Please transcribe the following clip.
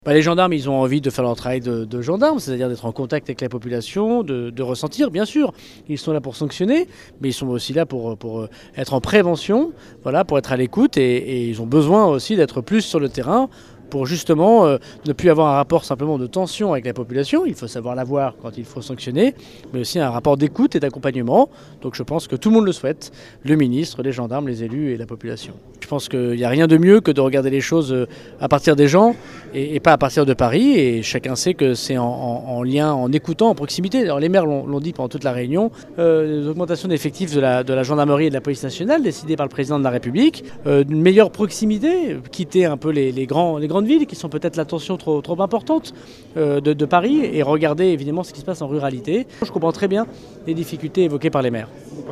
Les gendarmes, ils ont envie de faire leur travail de gendarmes, c'est-à-dire d'être en contact avec la population, de ressentir, bien sûr. Ils sont là pour sanctionner, mais ils sont aussi là pour être en prévention, voilà, pour être à l'écoute, et ils ont besoin aussi d'être plus sur le terrain pour justement ne plus avoir un rapport simplement de tension avec la population. Il faut savoir l'avoir quand il faut sanctionner, mais aussi un rapport d'écoute et d'accompagnement. Donc je pense que tout le monde le souhaite, le ministre, les gendarmes, les élus et la population. Je pense qu'il n'y a rien de mieux que de regarder les choses à partir des gens et pas à partir de Paris. Et chacun sait que c'est en lien, en écoutant, en proximité. Alors les maires l'ont dit pendant toute la réunion, l'augmentation d'effectifs de la gendarmerie et de la police nationale décidée par le président de la République, une meilleure proximité, quitter un peu les grandes villes qui sont peut-être la tension trop importante de Paris et regarder évidemment ce qui se passe en ruralité. Je comprends très bien les difficultés évoquées par les maires.